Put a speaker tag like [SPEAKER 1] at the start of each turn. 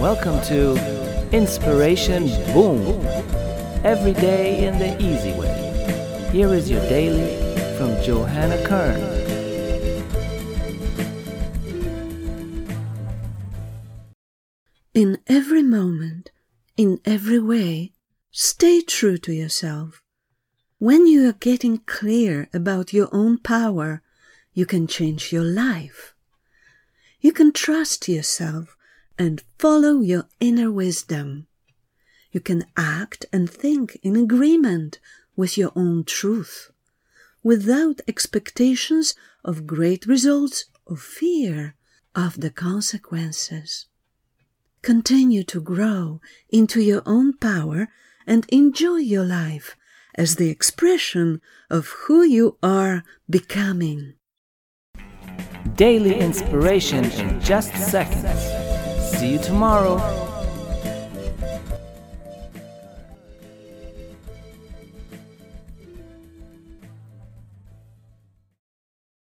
[SPEAKER 1] Welcome to Inspiration Boom. Every day in the easy way. Here is your daily from Johanna Kern.
[SPEAKER 2] In every moment, in every way, stay true to yourself. When you are getting clear about your own power, you can change your life. You can trust yourself and follow your inner wisdom. You can act and think in agreement with your own truth, without expectations of great results or fear of the consequences. Continue to grow into your own power and enjoy your life as the expression of who you are becoming.
[SPEAKER 1] Daily inspiration in just seconds. See you tomorrow.